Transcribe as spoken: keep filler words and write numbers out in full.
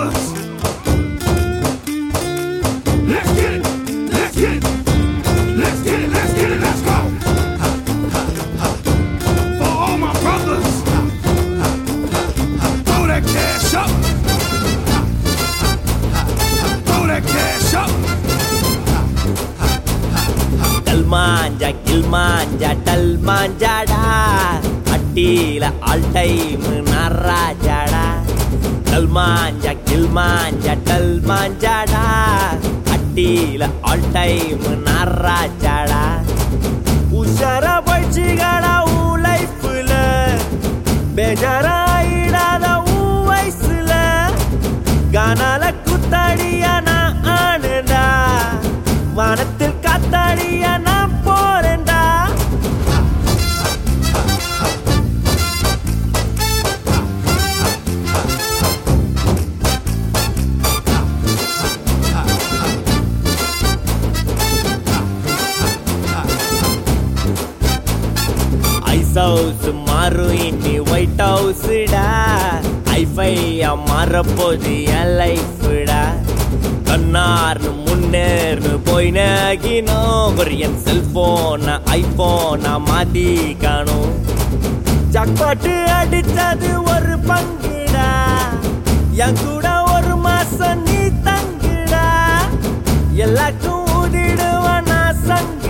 brothers. Let's get it, let's get it, let's get it, let's get it, let's go. For all my brothers, throw that cash up, throw that cash up. Dalmanja, Gilmanja, Dalmanjada, Attila all time narrajada. Dalmanja, Gilmanja, Dalmanjada, Attila all time narrajada. Ushara baichigada u life la, bejara idada u voice la, ganala kuttadiya na ananda, vanathil kattadiya na porenda. Ice house maru inni White House da, hi-fi marapodi life da. கண்ணார்னு முன்னேர்னு போயினகினோ Korean செல்போன ஐபோன மாத்திக்கணும். Jackpot அடிச்சது ஒரு பங்குடா, என் கூட ஒரு மாசம் நீ தங்குடா, எல்லாருக்கும் ஊதிடுவான் நான் சங்க.